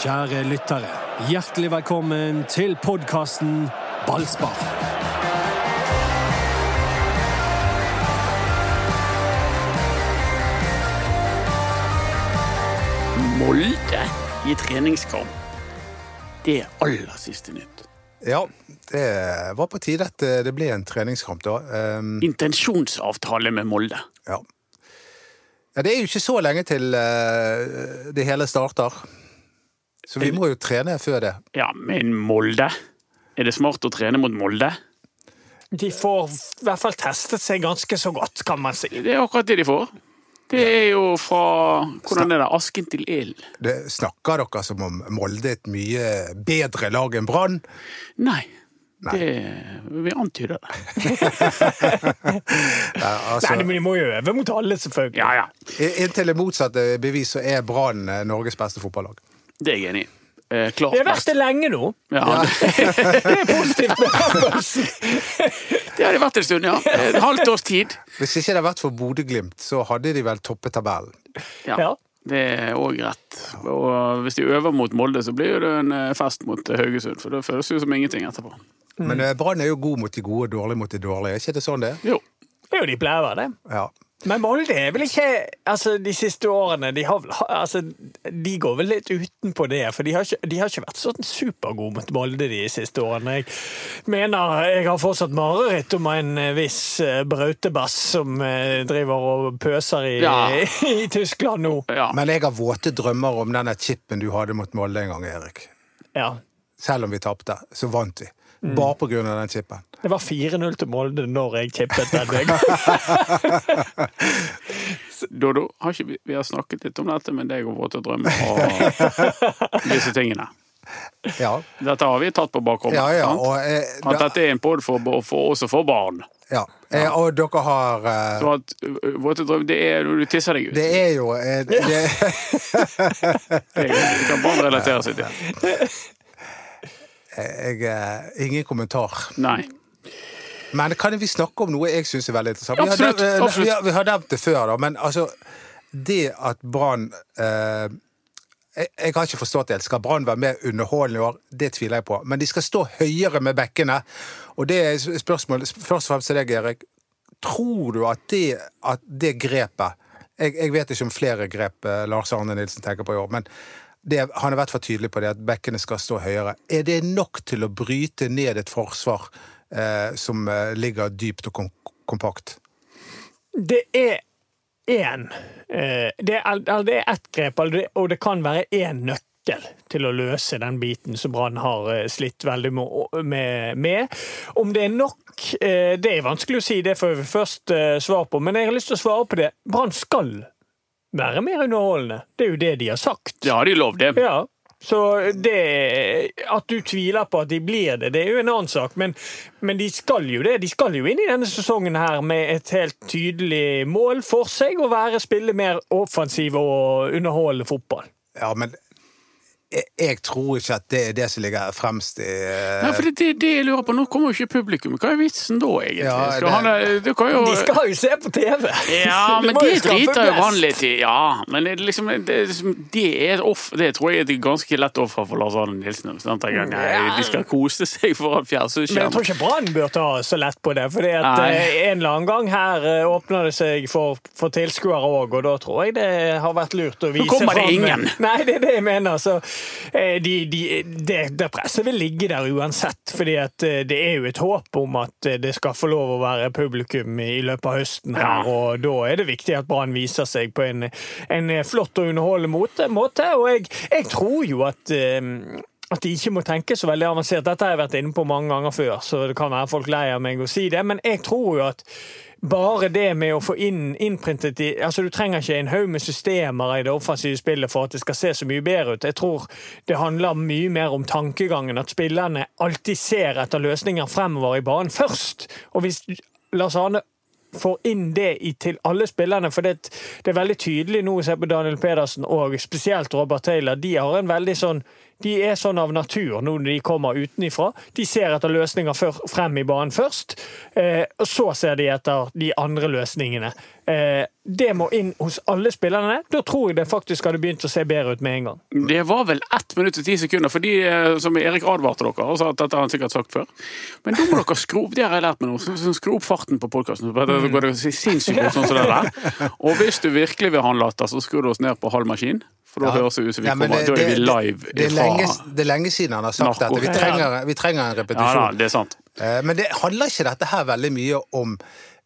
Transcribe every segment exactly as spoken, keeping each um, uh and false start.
Kjære lyttere, hjertelig velkommen til podcasten Ballspar. Molde i treningskamp. Det er aller siste nytt. Ja, det var på tide at det ble en treningskamp da. Um, Intensjonsavtale med Molde. Ja. Ja, det er jo ikke så lenge til uh, det hele starter. Så vi må jo trene før det. Ja, men Molde? Er det smart å trene mot Molde? De får i hvert fall testet seg ganske så godt, kan man si. Det er akkurat det de får. Det er jo fra, hvordan er det, asken til elen. Det snakker dere som om Molde er et mye bedre lag enn Brann? Nei, Nei. det, vi antyder det. ja, altså, Nei, men de må jo øve mot alle, selvfølgelig. Ja, ja. Inntil det motsatte bevis så er Brann Norges beste fotballag. Det er jeg enig i. Eh, klart Det har vært det lenge nå. Ja, Ja. det, Det er positivt med Hammersen. det har det vært en stund, ja. Et halvt års tid. Hvis ikke det hadde vært for Bodø-Glimt, så hadde de vel toppet tabellen. Ja, Ja. det er også rett. Og hvis de øver mot Molde, så blir det en fest mot Haugesund, for det føles jo som ingenting etterpå. Men eh, Brann er jo god mot de gode, dårlig mot de dårlige. Er ikke det sånn det? Jo. Det er jo de pleier å være det. Ja. Men Molde er vel ikke, altså de siste årene, de, har, altså, de går vel litt utenpå det, for de har ikke, de har ikke vært sånn supergode mot Molde de siste årene. Jeg mener, jeg har fortsatt mareritt om en viss brautebass som driver og pøser i, Ja. i Tyskland nå. Ja. Men jeg har våte drømmer om denne chippen du hadde mot Molde en gang, Erik. Ja. Selv om vi tappte, så vant vi. Bare på grunn av den chippen. Det var fire null til Molde når jeg tippet den. Dodo, har ikke vi, vi har snakket litt om dette med deg og våte drømmer og disse tingene. Ja, Dette har vi tatt på bakrommet, ja, ja. sant? Og, eh, At da, dette er en podd for, for oss og for barn. ja. Eh, og dere har... Eh, Så at uh, våte drømmer, det er når du tisser deg ut. det er jo... Eh, det, Det kan barn relatere seg til. jeg, eh, ingen kommentar. Nei. Men kan vi snakke om noe jeg synes er veldig interessant? Vi har, Absolutt, nevnt- eh, absolutt. Vi, har, vi har nevnt det før, da, men altså, det at Brann... Eh, jeg, jeg har ikke forstått det. Skal Brann være mer underholdende i år? Det tviler jeg på. Men de skal stå høyere med bekkene. Og det er spørsmål, først og fremst til deg, Erik. Tror du at det, at det grepet, jeg, jeg vet ikke om flere grep eh, Lars Arne Nilsen tenker på i år, men det, han har vært for tydelig på det at bekkene skal stå høyere. Er det nok til å bryte ned et forsvar eh, som eh, ligger dypt og kom kompakt? Det er en, eh, det er, det er ett grep, og det kan være en nøkkel til å løse den biten som Brann har eh, slitt veldig med, med. Om det er nok, eh, det er vanskelig å si, det får vi først eh, svar på, men jeg har lyst til å svare på det. Brann skal være mer underholdende. Det er jo det de har sagt. Ja, de lov det. Ja, så det, at du tviler på at de blir det, det er jo en annen sak, men, men de skal jo det. De skal jo inn i denne sesongen her med et helt tydelig mål for seg å være spille mer offensiv og underholdende fotball. Ja, men jeg, jeg tror ikke at det er det som ligger fremst i... Eh, Nei, for det, det, det jeg lurer på, nå kommer jo ikke publikum. Hva er vitsen da, egentlig? Ja, Skal det- han, det kan jo... De skal jo se på T V! Ja, De men må det jo skaffe driter jo plass. han litt i. Ja, men det, er liksom, det, er liksom, det er et off, det tror jeg er et ganske lett offer for Lars Arne Nilsen. Sånn at jeg, nei, de skal kose seg foran Men jeg fjernsynsskjermen. tror ikke Brann bør ta så lett på det, fordi at Nei. eh, en eller annen gang her eh, åpner det seg for, for tilskuere også, og da tror jeg det har vært lurt å vise kommer det frem- ingen. Nei, det er det jeg mener. Så, eh, de, de, det, det presset vil ligge der uansett, fordi at eh, det er jo et håp om at eh, det skal få lov å være publikum i løpet av høsten her, Ja. og da er det viktig at Brann viser seg på en, en flott og underholdende måte, måte og jeg, jeg tror jo at eh, at de ikke må tenke så veldig avansert. Dette har jeg vært inne på mange ganger før, så det kan være folk lei av meg å si det, men jeg tror jo at bare det med å få inn innprintet i, altså du trenger ikke en haug med systemer i det offensive spillet for at det skal se så mye bedre ut. Jeg tror det handler mye mer om tankegangen, at spillerne alltid ser etter løsninger fremover i banen først. Og hvis Lars Arne får inn det i til alle spillerne, for det, det er veldig tydelig nå å se på Daniel Pedersen og spesielt Robert Taylor, de har en veldig sånn, de er sånn av natur nå når de kommer utenifra. De ser etter løsninger for, frem i banen først, eh, og så ser de etter de andre løsningene Eh, det må inn hos alle spillerne. Da tror jeg det faktisk hadde begynt å se bedre ut med en gang. Det var vel ett minutt og ti sekunder, fordi som Erik advarte dere, og sa at dette har han sikkert sagt før. Men da må dere skru opp, det har jeg lært meg nå, så skru opp farten på podcasten. Da går det sinnssykt godt sånn som det der. Og hvis du virkelig vil ha en latter, så skrur du oss ned på halv maskin. For da ja. høres det ut som vi ja, kommer, det, da er vi live det, det, er lenge, det er lenge siden han har sagt dette. Vi trenger, vi trenger en repetisjon. Ja, da, det er sant. Men det handler ikke dette her veldig mye om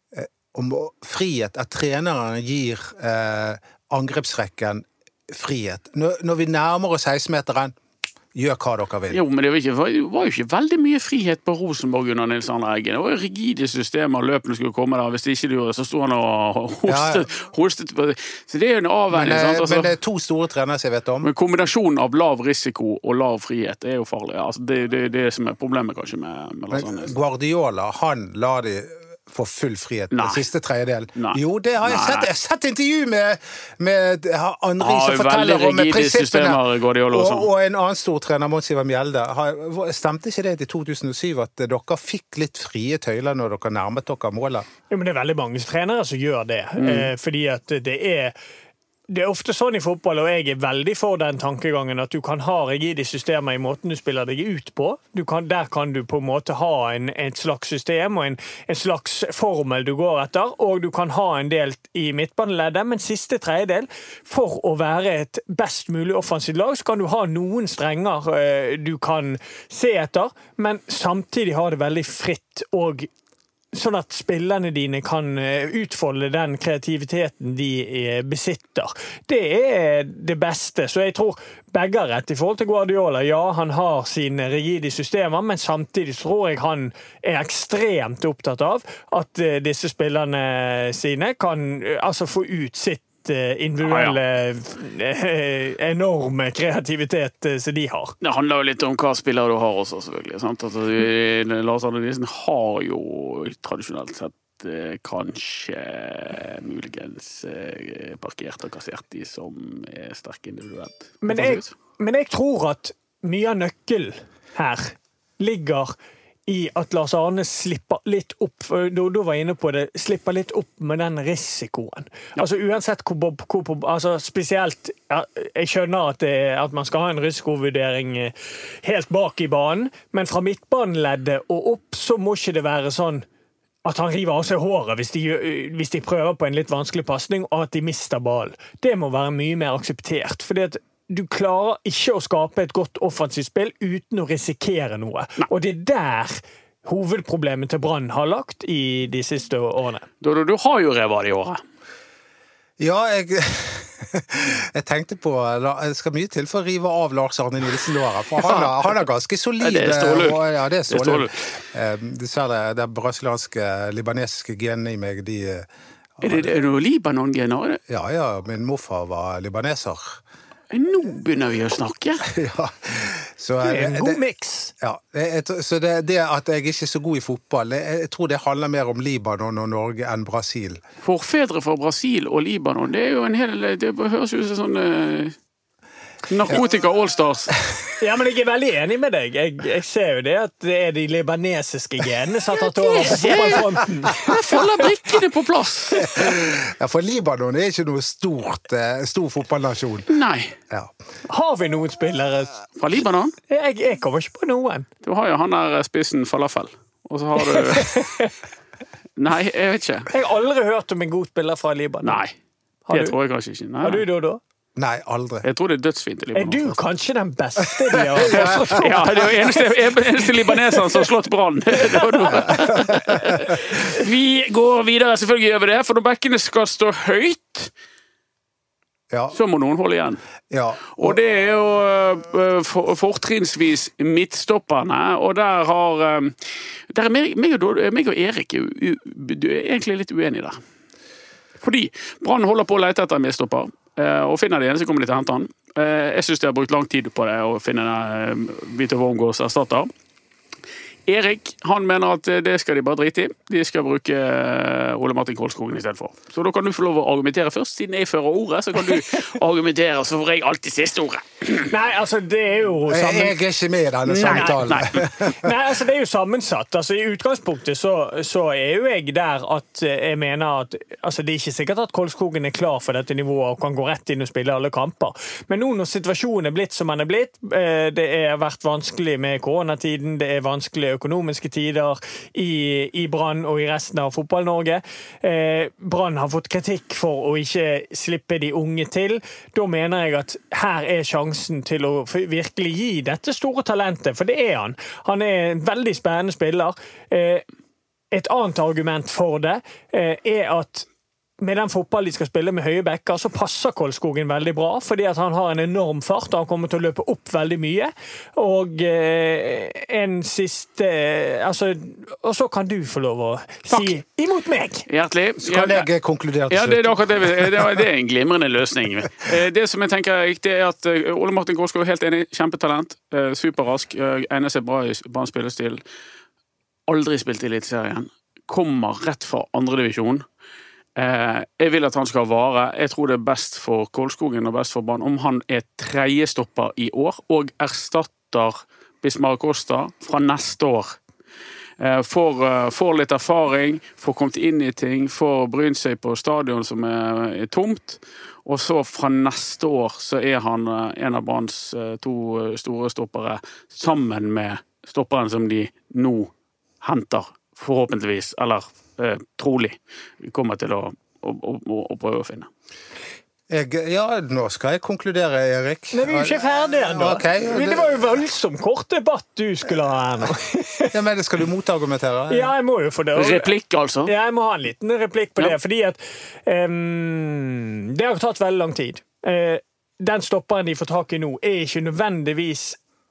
om frihet, at treneren gir eh, angrepsrekken frihet. Når, når vi nærmer oss seksten-meteren, gjør hva dere vil. Jo, men det var, ikke, var, var jo ikke veldig mye frihet på Rosenborg under Nils Arne Eggen. Det var jo rigide systemer, løpene skulle komme der. Hvis det ikke gjorde, så stod han og hostet. Ja. hostet. Så det er jo en avvenning. Men, sant? Altså, men det er to store trenere som jeg vet om. Men kombinasjonen av lav risiko og lav frihet er jo farlig. Altså, det er det, det som er problemet kanskje med, med Lars Arne. Guardiola, han la de for full frihet Nei. Den siste tredjedel. Nei. Jo, det har jeg Nei. sett. Jeg har sett intervju med, med Henri ja, som forteller om prinsippene. Og, og, og en annen stor trener, Mons Ivar Mjelde. Har, stemte ikke det til to tusen og syv at dere fikk litt frie tøyler når dere nærmet dere målet? Jo, men det er veldig mange trenere som gjør det. Mm. Eh, fordi at det er Det er ofte sånn i fotball, og jeg er veldig for den tankegangen at du kan ha rigide systemer i måten du spiller deg ut på. Du kan, der kan du på en måte ha en, et slags system og en, en slags formel du går etter, og du kan ha en del i midtbaneleddet, men siste tredjedel, for å være et best mulig offensivt lag, så kan du ha noen strenger uh, du kan se etter, men samtidig ha det veldig fritt og sånn at spillerne dine kan utfolde den kreativiteten de besitter. Det er det beste. Så jeg tror begge har rett i forhold til Guardiola. Ja, han har sine rigide systemer, men samtidig tror jeg han er ekstremt opptatt av at disse spillerne sine kan altså få ut sitt individuelle ah, ja. enorme kreativitet som de har. Det handler jo litt om hva spillere du har også, selvfølgelig. Sant? Altså, Lars Arne Nilsen har jo tradisjonelt sett kanskje muligens parkert og kassert de som er sterke individuelt. Men jeg, men jeg tror at mye av nøkkelen her ligger i at Lars Arne slipper litt opp, da du var inne på det, slipper litt opp med den risikoen. Ja. Altså uansett hvor, hvor, altså spesielt, ja, jeg skjønner at, det, at man skal ha en risikovurdering helt bak i banen, men fra midtbaneleddet og opp så må ikke det være sånn at han river av seg håret hvis de, hvis de prøver på en litt vanskelig passning, og at de mister ballen. Det må være mye mer akseptert, fordi at du klarer ikke å skape et godt offensivt spill uten å risikere noe. Nei. Og det er der hovedproblemet til Brann har lagt i de siste årene. Du, du, du har jo revet i året. Ja, jeg, jeg tenkte på, det skal mye til for å rive av Lars Arne Nilsen året, for han er, han er ganske solid. Ja, det er stålug. Ja, det er stålug. Dessverre, det brasilianske, libanesiske genet i meg, de... Er det, er det noe Libanon-gener? Ja, ja, min morfar var libaneser. Nå begynner vi å snakke. Ja. Så, det er en god det, mix. Ja, det, så det, det at jeg ikke er så god i fotball, det, jeg tror det handler mer om Libanon og Norge enn Brasil. Forfedre fra Brasil og Libanon, det er jo en hel... Det høres jo ut som sånn... Uh, narkotika All-Stars. Ja, men jeg er veldig enig med deg. Jeg, jeg ser jo det at det er de libanesiske genene som har tatt over på fotballfronten. Der faller brikkene på plass. Ja, for Libanon er ikke noe stort, stor fotballnasjon. Nei. Ja. Har vi noen spillere? Fra Libanon? Jeg, jeg kommer ikke på noen. Du har jo han der spissen falafel. Og så har du... Nei, jeg vet ikke. Jeg har aldri hørt om en god spiller fra Libanon. Nei, det tror jeg kanskje ikke. Nei. Har du det da? Nei, aldri. Jeg tror det er dødsfint i Libanon. Er du kanskje den beste de har fått? Ja, det er jo eneste, eneste libaneseren som har slått Brann. Vi går videre, selvfølgelig gjør vi det, for når bekkene skal stå høyt, ja. Så må noen holde igjen. Ja. Og... og det er jo for, fortrinnsvis midtstopperne, og der har der er meg, meg, og, meg og Erik er, er egentlig litt uenige der. Fordi Brann holder på å lete etter midtstopper, og finner det ene, så kommer de til å hente han. Jeg synes de har brukt lang tid på det å finne Vito Wormgårds erstatter. Erik, han mener at det skal de bare drite i. De skal bruke Ole Martin Kolskogen i stedet for. Så da kan du få lov å argumentere først. Siden jeg fører ordet, så kan du argumentere, så får jeg alltid siste ordet. Nei, altså, det er jo sammen... Jeg er ikke med i denne samtalen. Nei, nei. Nei, altså, det er jo sammensatt. Altså, i utgangspunktet så, så er jo jeg der at jeg mener at altså, det er ikke sikkert at Kolskogen er klar for dette nivået og kan gå rett inn og spille alle kamper. Men nå når situasjonen er blitt som den er blitt, det har vært vanskelig med koronatiden, det er vanskelige økonomiske tider i, i Brann og i resten av fotball-Norge. Eh, Brann har fått kritikk for å ikke slippe de unge til. Da mener jeg at her er sjansen til å virkelig gi dette store talentet, for det er han. Han er en veldig spennende spiller. Eh, et annet argument for det eh, er at med den fotball de skal spille med høye bekker, så passer Kolskogen veldig bra, fordi at han har en enorm fart, og han kommer til å løpe opp veldig mye. Og eh, en siste eh, altså, og så kan du få lov å si Takk. Imot meg. Hjertelig. Skal jeg konkludere til slutt? Ja, det er akkurat det. Det er, det er en glimrende løsning. Det som jeg tenker er riktig, er at Ole Martin Kolskog er helt enig. Kjempetalent. Superrask. Egner seg bra i spillestil. Aldri spilt i Eliteserien. Kommer rett fra andre divisjon. Eh, jeg vil at han skal vare. Jeg tror det er best for Kolskogen og best for Brann om han er tredje stopper i år og erstatter Bismar Costa fra neste år. Eh, får, uh, får litt erfaring, får kommet inn i ting, får brynt seg på stadion som er, er tomt, og så fra neste år så er han uh, en av Branns uh, to store stoppere sammen med stopperen som de nå henter, forhåpentligvis, eller Eh, trolig kommer til å, å, å, å prøve å finne. Jeg, ja, nå skal jeg konkludere, Erik. Nei, vi er jo ikke ferdige enda. Okay, det... det var jo voldsomt kort debatt du skulle ha her nå. Ja, men skal du motargumentere? Ja, jeg må jo for det. Replikk, altså? Ja, jeg må ha en liten replikk på ja. det, fordi at um, det har tatt veldig lang tid. Uh, den stopperen de får tak i nå er ikke nødvendigvis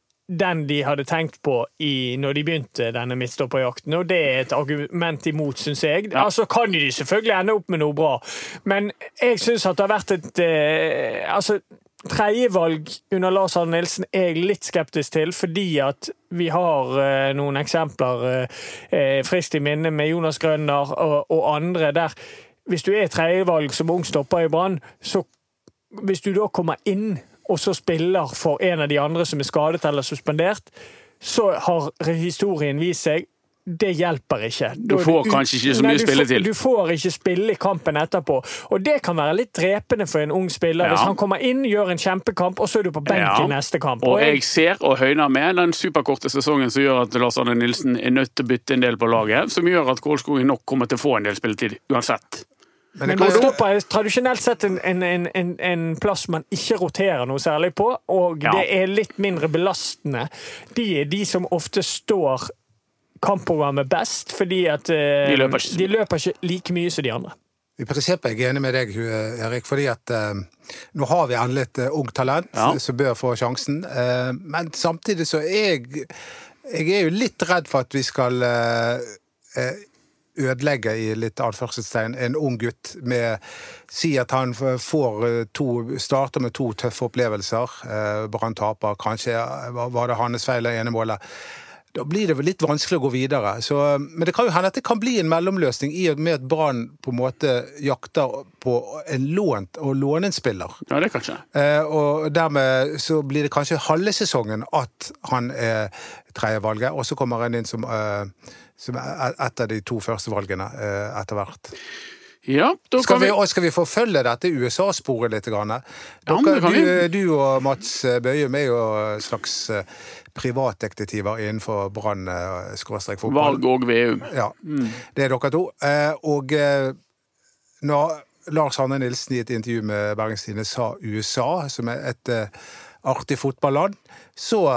den de hadde tenkt på i, når de begynte denne midtstopperjakten, og det er et argument imot, synes jeg. Ja. Altså kan de selvfølgelig ende opp med noe bra, men jeg synes at det har vært et eh, altså, tredjevalg under Lars Arne Nilsen er jeg litt skeptisk til, fordi at vi har eh, noen eksempler eh, frist i minne med Jonas Grønner og, og andre der. Hvis du er tredjevalg som ung stopper i Brann, så hvis du da kommer inn og så spiller for en av de andre som er skadet eller suspendert, så har historien vist seg, det hjelper ikke. Du får du, kanskje ikke så mye spille til. Du får ikke spille i kampen etterpå. Og det kan være litt drepende for en ung spiller. Ja. Hvis han kommer inn, gjør en kjempekamp, og så er du på benken ja. neste kamp. Og, og jeg, jeg ser og høyner med den superkorte sesongen som gjør at Lars Arne Nilsen er nødt til å bytte en del på laget, som gjør at Kolskogen nok kommer til å få en del spilletid, uansett. Men, Men stopper er tradisjonelt sett en, en, en, en plass man ikke roterer noe særlig på, og ja. det er litt mindre belastende. De er de som ofte står kampprogrammet best, fordi at uh, de, løper ikke. de løper ikke like mye som de andre. I prinsippet er jeg enig med deg, Erik, fordi at uh, nå har vi endelig et uh, ung talent ja. som bør få sjansen, uh, men samtidig så er jeg, jeg er jo litt redd for at vi skal uh, uh, ødelegge i litt anførselstegn en ung gutt med, si at han får to, starter med to tøffe opplevelser, eh, Brann taper, kanskje var det hans feil i ene målet. Da blir det vel litt vanskelig å gå videre. Så, men det kan jo hende at det kan bli en mellomløsning i og med at Brann på en måte jakter på en lånt og lånenspiller. Ja, det kanskje. Eh, og dermed så blir det kanskje halve sesongen at han er tredje valget, og så kommer han inn som eh, som er et av de to første valgene eh, etter hvert. Ja, da skal vi... vi... Og skal vi forfølge dette U S A-sporet litt? Dere, ja, du, vi... du og Mats Bøyum er jo slags privatdetektiver innenfor Brann-fotball. Valg og V U. Ja, mm. det er dere to. Og når Lars Arne Nilsen i et intervju med Bergens Tidende sa U S A, som er et artig fotballand, så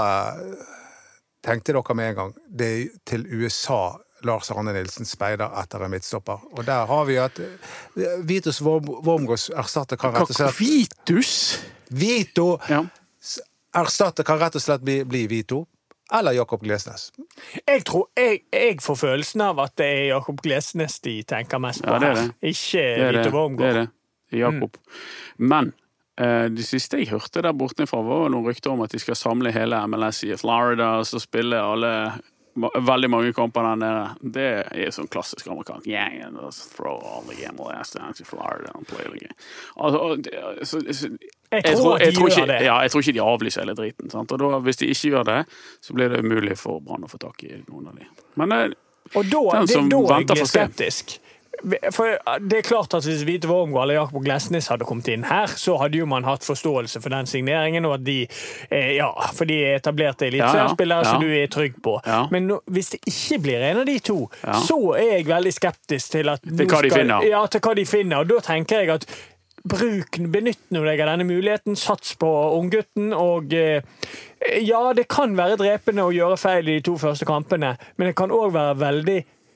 tenkte dere med en gang, det er til U S A Lars Arne Nilsen speider etter en midtstopper. Og der har vi at Vitus Wormgårds erstatter kan rett og slett... Vitus? Vito ja. erstatter kan rett og slett bli, bli Vito, eller Jakob Glesnes. Jeg tror, jeg, jeg får følelsen av at det er Jakob Glesnes de tenker mest på. Ja, det er det. Ikke det er Vito Wormgård. Det er det, Jakob. Mm. Men det siste jeg hørte der bortenfra var noen rykter om at de skal samle hele M L S i Florida, og så spille alle, veldig mange kamper der nede. Det er sånn klassisk amerikansk. Yeah, let's throw all the M L S down to Florida and play the game. Altså, så, så, Jeg tror, jeg tror at de jeg tror gjør ikke, det. Ja, jeg tror ikke de avlyser hele driten. Sant? Og da, hvis de ikke gjør det, så blir det umulig for Brann å få tak i noen av de. Men eh, Og da, den det som er da jeg venter blir får se. skeptisk. For det er klart at hvis Vite Wormgård eller Jakob Glesnes hadde kommet inn her, så hadde jo man hatt forståelse for den signeringen, og at de, eh, ja, for de er etablerte elitserspillere, Ja, ja, ja. som du er trygg på. Ja. Men nå, hvis det ikke blir en av de to, Ja. så er jeg veldig skeptisk til at Til hva de finner. Ja, til hva de finner. Og da tenker jeg at bruk, benytt nå deg av denne muligheten, sats på unggutten, og eh, ja, det kan være drepende å gjøre feil i de to første kampene, men det kan også være veldig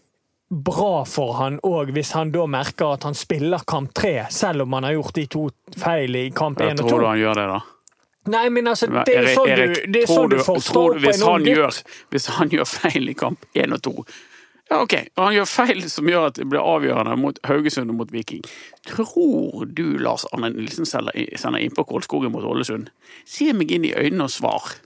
bra for han, og hvis han da merker at han spiller kamp tre, selv om han har gjort de to feil i kamp Jeg én og tror to. du han gjør det da. Nei, men altså, det er sånn Erik, du, det er tror sånn du du- forstår tror du på hvis en ung han gutt. gjør, Hvis han gjør feil i kamp én og to, ja ok, og han gjør feil som gjør at det blir avgjørende mot Haugesund og mot Viking. Tror du Lars Arne Nilsen sender inn på Kolskogen mot Ålesund? Se meg inn i øynene og svar.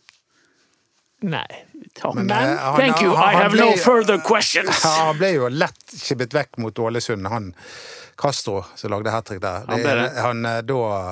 Nei. Takk. Men, Men, eh, han- thank you, han- I han have ble- no further questions. Ja, han ble jo lett skibbet vekk mot Ålesund, han Castro som lagde hat-trick der. Han ble det. Han, eh, da,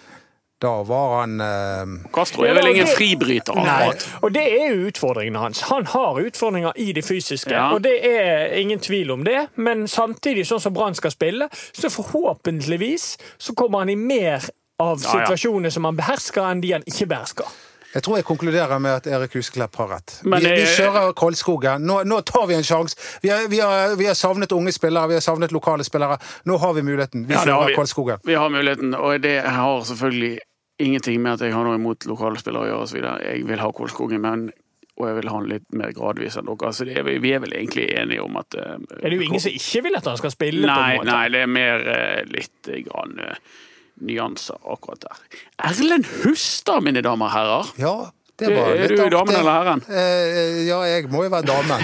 da var han eh, Castro er vel ingen fribryter Nei, akkurat. og det er jo utfordringene hans. Han har utfordringer i det fysiske, Ja. og det er ingen tvil om det, men samtidig sånn som Brann skal spille, så forhåpentligvis så kommer han i mer av Ja, ja. situasjoner som han behersker enn de han ikke behersker. Jeg tror jeg konkluderer med at Erik Husklepp har rett. Men vi, vi det- kjører Kolskogen. Nå, nå tar vi en sjanse. Vi, har- vi, har- vi har savnet unge spillere, vi har savnet lokale spillere. Nå har vi muligheten. Vi Ja, det har kjører vi. Kolskogen. Vi har muligheten, og det har selvfølgelig ingenting med at jeg har noe imot lokale spillere å gjøre og så videre. Jeg vil ha Kolskogen, men og jeg vil ha den litt mer gradvis enn dere. Så det er, vi vi er vel egentlig enige om at eh, Er det jo ingen som ikke vil at han skal spille? Nei, på en måte? nei, det er mer eh, litt grann eh, nyanser akkurat der. Erlend Hustad, mine damer og herrer. Ja, det var Er litt du artig. damen eller herren? Eh, ja, jeg må jo være damen.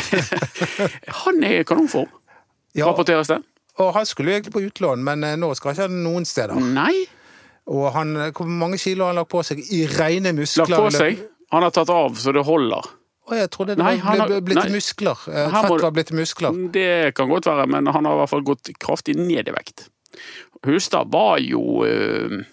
Han er i kanonform, Ja, rapporteres det. og han skulle jo egentlig på utlån, men eh, nå skal ikke han noen steder. Nei, Og han, hvor mange kilo har han lagt på seg i rene muskler? lagt på seg. Han har tatt av, så det holder. Å, jeg trodde det Nei, var han har- ble, blitt nei. til muskler. Eh, Her må Fett du- var blitt til muskler. Det kan godt være, men han har i hvert fall gått kraftig ned i vekt. Hustad var jo eh,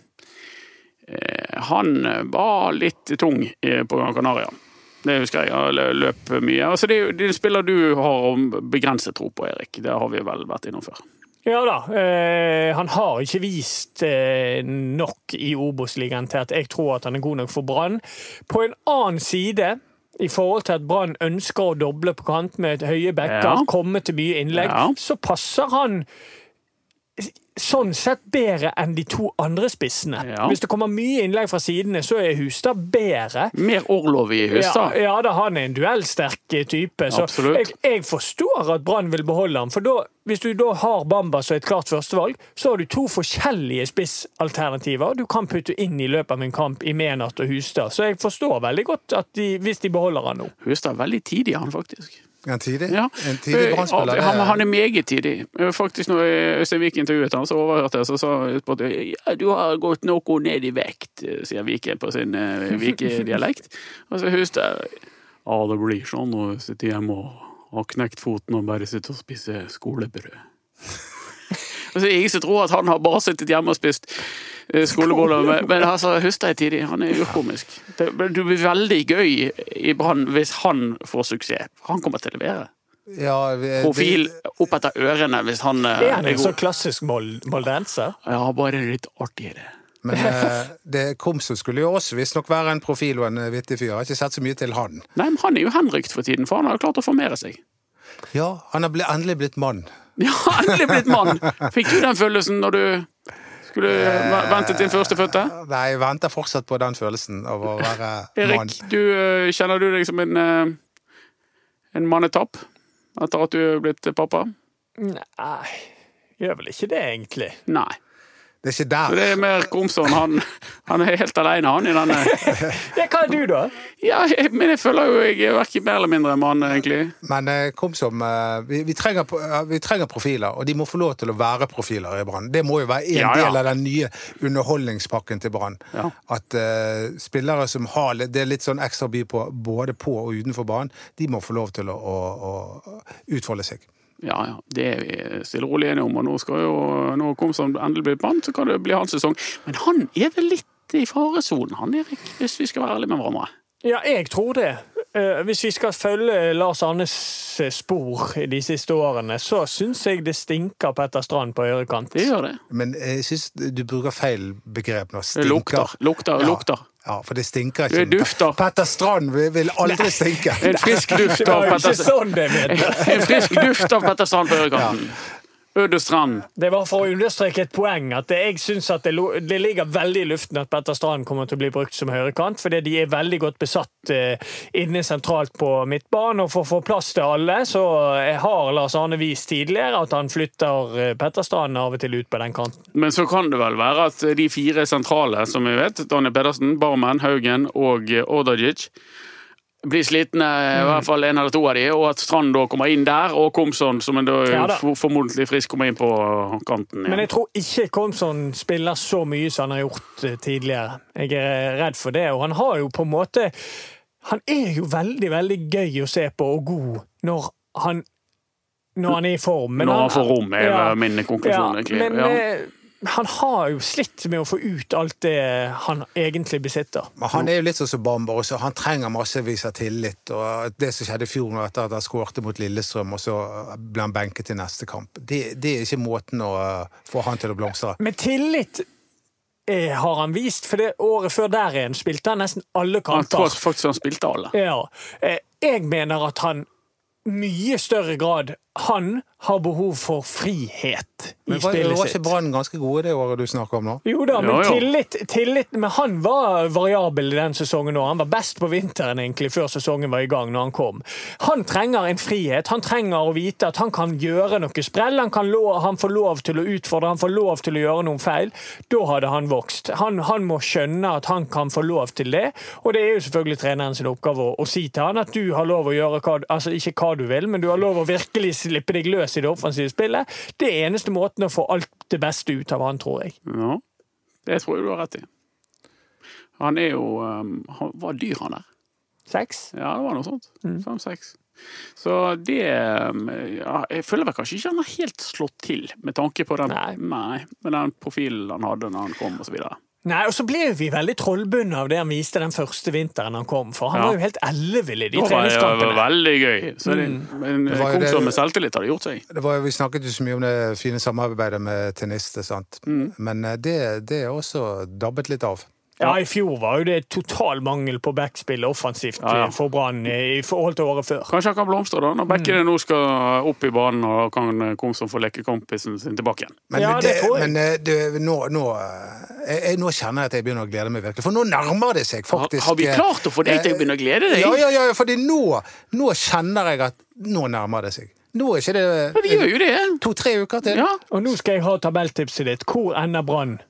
eh, Han var litt tung eh, på Gran Canaria. Det husker jeg. Han lø- løp mye. Altså, det er jo det er en spiller du har om begrenset tro på, Erik. Det har vi vel vært innom før. Ja da. Eh, han har ikke vist eh, nok i Obos-ligaen til at jeg tror at han er god nok for Brann. På en annen side, i forhold til at Brann ønsker å doble på kant med høye bekker, Ja. komme til mye innlegg, Ja. så passer han sånn sett bedre enn de to andre spissene. Ja. Hvis det kommer mye innlegg fra sidene, så er Hustad bedre. Mer Orlov i Hustad. Ja, ja da, han er en duellsterk type. Så Absolutt. jeg, jeg forstår at Brann vil beholde ham. For da, hvis du da har Bamba som et klart førstevalg, så har du to forskjellige spissalternativer du kan putte inn i løpet av en kamp i Menart og Hustad. Så jeg forstår veldig godt at de, hvis de beholder han nå. Hustad er veldig tidig, han faktisk. En tidig, Ja. en tidig Brann-spiller. Ja, han, han er meget tidig. Faktisk når Øystein Vik intervjuet han, så overhørte jeg, så sa han utpå at ja, du har gått noe ned i vekt, sier Viken på sin uh, Vike-dialekt. Og så Hustad, ja, det blir sånn å sitte hjemme og ha knekt foten og bare sitte og spise skolebrød. Og så er det ingen som tror at han har bare sittet hjemme og spist eh, skoleboller, men, men altså, Hustad er tidig, han er urkomisk. Det, det blir veldig gøy i Brann hvis han får suksess. Han kommer til å levere. Ja, vi, Profil opp etter ørene hvis han eh, Er han er en så god. klassisk mol- moldenser? Ja, bare litt artigere. Men eh, det Komso skulle jo også visstnok være en profil og en vittig fyr. Jeg har ikke sett så mye til han. Nei, men han er jo henrykt for tiden, for han har jo klart å formere seg. Ja, han har ble, endelig blitt mann. Ja, endelig blitt mann! Fikk du den følelsen når du skulle v- vente til førstefødte? Nei, jeg venter fortsatt på den følelsen av å være Erik, mann. du, eh, kjenner du deg som en, eh, en mannetapp etter at du er blitt pappa? Nei, gjør vel ikke det egentlig. Nei. Det er ikke Så der. det er mer Komson, han, han er helt alene, han i denne. Ja, hva er du da? Ja, jeg, men jeg føler jo jeg er hverken mer eller mindre mann, egentlig. Men eh, Komso, eh, vi, vi, trenger, po- eh, vi trenger profiler, og de må få lov til å være profiler i Brann. Det må jo være en Ja, ja. del av den nye underholdningspakken til Brann. Ja. At eh, spillere som har litt, det er litt sånn ekstra by på både på og utenfor banen, de må få lov til å, å, å utfolde seg. Ja, ja, det er vi stille og rolig enige om, og nå skal jo, nå kom som endelig blir mann, så kan det bli hans sesong. Men han er vel litt litt i faresonen, han Erik, hvis vi skal være ærlige med hverandre. Ja, jeg tror det. Uh, hvis vi skal følge Lars Arnes spor i de siste årene, så synes jeg det stinker Petter Strand på høyrekant. Det gjør det. Men jeg synes du bruker feil begrep nå. Stinker. Lukter, lukter, ja. lukter. Ja, for det stinker ikke. Det dufter. Petter Strand vil aldri stinke. En frisk duft av Petter Strand. En frisk duft av Petter Strand på høyrekanten. Ja. Øde Strand. Det var for å understreke et poeng at jeg synes at det, det ligger veldig i luften at Petter Strand kommer til å bli brukt som høyrekant, fordi de er veldig godt besatt eh, inne sentralt på midtbanen, og for å få plass til alle, så har Lars Arne vist tidligere at han flytter Petter Strand av og til ut på den kanten. Men så kan det vel være at de fire sentrale, som vi vet, Daniel Pedersen, Barmen, Haugen og Ordagic, blir slitne, i hvert fall en eller to av de, og at Strand da kommer inn der, og Komson, som er da ja, formodentlig frisk, kommer inn på kanten. Ja. Men jeg tror ikke Komson spiller så mye som han har gjort tidligere. Jeg er redd for det, og han har jo på en måte, han er jo veldig, veldig gøy å se på, og god, når han, når han er i form. Men når han, han får rom, er ja, min konklusjon, egentlig. Men, ja. Han har jo slitt med å få ut alt det han egentlig besitter. Han er jo litt sånn som Bamber også. Han trenger massevis av tillit. Og det som skjedde i fjor etter at han skårte mot Lillestrøm, og så ble han benket til neste kamp. Det, det er ikke måten å få han til å blomstre. Men tillit eh, har han vist, for det året før der igjen spilte han nesten alle kamper. Han tror faktisk han spilte alle. Ja. Eh, jeg mener at han mye større grad han har behov for frihet i men var, spillet var sitt. Ikke Brann ganske gode det året du snakker om nå? Jo da, men jo, jo. Tillit, tillit men han var variabel i den sesongen nå. Han var best på vinteren egentlig før sesongen var i gang når han kom. Han trenger en frihet. Han trenger å vite at han kan gjøre noe sprell. Han, kan lov, han får lov til å utfordre. Han får lov til å gjøre noen feil. Da hadde han vokst. Han, han må skjønne at han kan få lov til det. Og det er jo selvfølgelig treneren sin oppgave å, å si til han at du har lov å gjøre hva, altså ikke hva du vil, men du har lov å virkelig slippe deg løs i det offensive spillet. Det er eneste måten å få alt det beste ut av han, tror jeg. Ja, det tror jeg du har rett i. Han er jo, um, han var dyr han der. Seks? Ja, det var noe sånt. Mm. Fem, seks. Så det, ja, jeg føler vel kanskje ikke han har helt slått til med tanke på den, nei. Nei, med den profilen han hadde når han kom og så videre. Nei, og så ble vi veldig trollbundet av det han viste den første vinteren han kom, for han ja. var jo helt ellevill i de treningskampene. Det var veldig gøy. Så det, mm. Men Komson med selvtillit hadde gjort seg. Det var, vi snakket jo så mye om det fine samarbeidet med tennister, sant? Mm. Men det, det er også dabbet litt av. Ja, i fjor var jo det total mangel på backspill offensivt ja, ja. for Brann i forhold til året før. Kanskje han kan blomstre da, når backene mm. nå skal opp i banen og kan Komson få lekekompisen sin tilbake igjen. Men, ja, det, det tror jeg. men det, nå, nå, jeg, nå kjenner jeg at jeg begynner å glede meg virkelig, for nå nærmer det seg faktisk. Har, har vi klart å få deg til å begynne å glede deg? Ja, ja, ja, fordi nå, nå kjenner jeg at nå nærmer det seg. Nå er ikke det, ja, det gjør jo det. to-tre uker til. Ja. Og nå skal jeg ha tabelltipset ditt. Hvor ender Brann?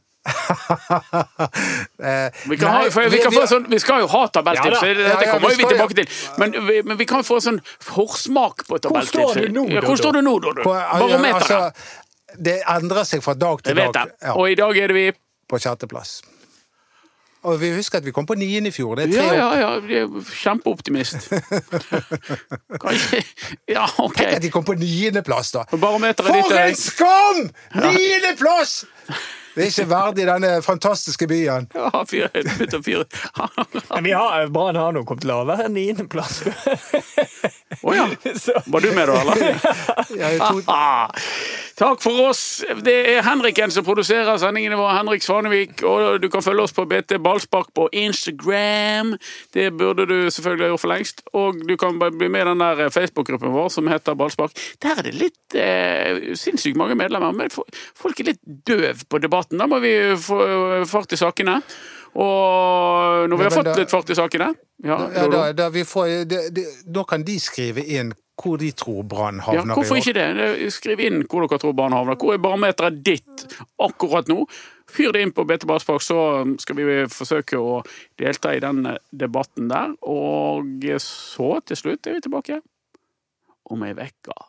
vi, kan ha, for, vi, kan få sånn, vi skal jo ha tabelltips, ja, dette ja, ja, kommer vi, vi tilbake til, men vi, men vi kan få sånn forsmak på tabelltips. Hvor står du nå? Ja, hvor står du nå, da? Barometeret. Altså, det endrer seg fra dag til dag. Ja. Og i dag er det vi på sjetteplass. Og vi husker at vi kom på niende i fjor. Det er tre ja, ja, ja, det er kjempeoptimist. Kanskje, ja, ok. Tenk at de kom på niende plass da. For en skam! Niende plass! Det er ikke verdig denne fantastiske byen. Ja, fire, fire, fire. Vi har, Brann har nå kommet lavere enn niende plass. Åja, oh, var du med da, eller? Ja, jeg tror... Takk for oss. Det er Henriken som produserer sendingene våre, Henrik Svanevik, og du kan følge oss på B T Ballspark på Instagram. Det burde du selvfølgelig ha gjort for lengst. Og du kan bli med i den der Facebook-gruppen vår som heter Ballspark. Der er det litt eh, sinnssykt mange medlemmer, men folk er litt døv på debatten. Da må vi få fart i sakene. Og når vi har fått litt fart i sakene ja, ja, da, da, vi får, det, det, da kan de skrive inn hvor de tror Brann havner. Ja, hvorfor ikke det? Skriv inn hvor dere tror Brann havner. Hvor er barometeret ditt akkurat nå? Fyr det inn på B T Ballspark, så skal vi forsøke å delta i den debatten der. Og så til slutt er vi tilbake om ei vekka.